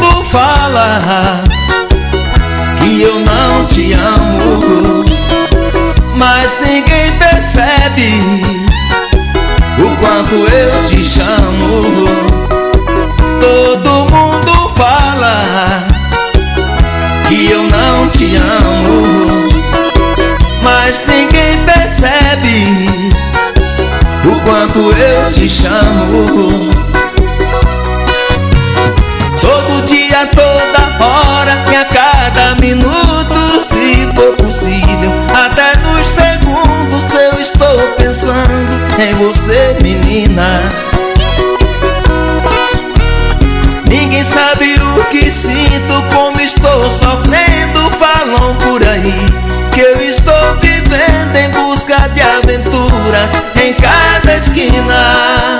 mundo fala que eu não te amo, mas ninguém percebe o quanto eu te chamo. Todo mundo fala que eu não te amo, mas ninguém percebe o quanto eu te chamo. Todo dia, toda hora e a cada minuto, se for possível, até nos segundos, eu estou pensando em você, menina. Ninguém sabe o que sinto, como estou sofrendo. Falam por aí que eu estou vivendo em busca de aventuras em cada esquina.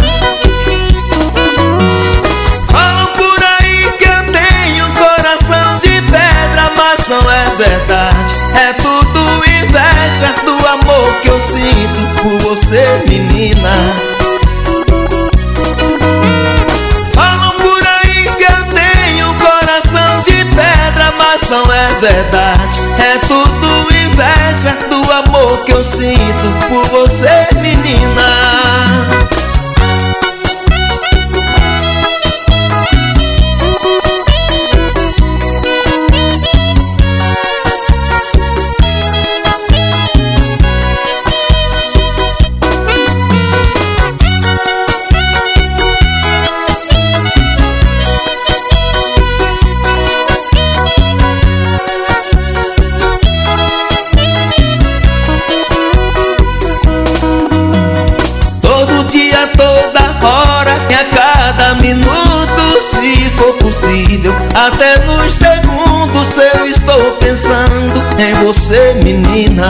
Falam por aí que eu tenho um coração de pedra, mas não é verdade. É tudo inveja do amor que eu sinto por você, menina. Não é verdade, é tudo inveja do amor que eu sinto por você, menina. Toda hora e a cada minuto, se for possível, até nos segundos, eu estou pensando em você, menina.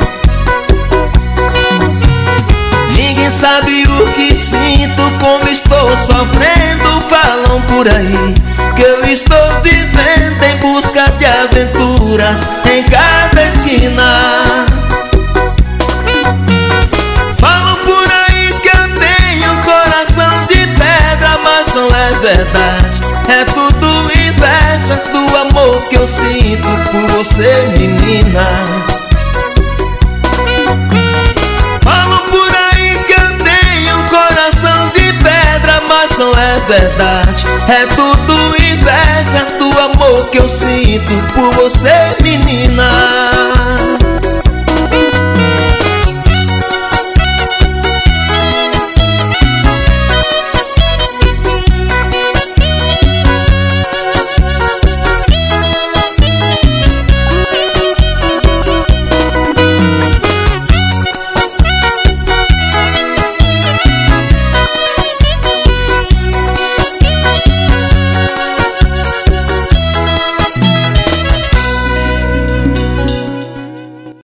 Ninguém sabe o que sinto, como estou sofrendo. Falam por aí que eu estou vivendo em busca de aventuras em cada esquina. Não é verdade, é tudo inveja do amor que eu sinto por você, menina. Falam por aí que eu tenho um coração de pedra, mas não é verdade, é tudo inveja do amor que eu sinto por você, menina.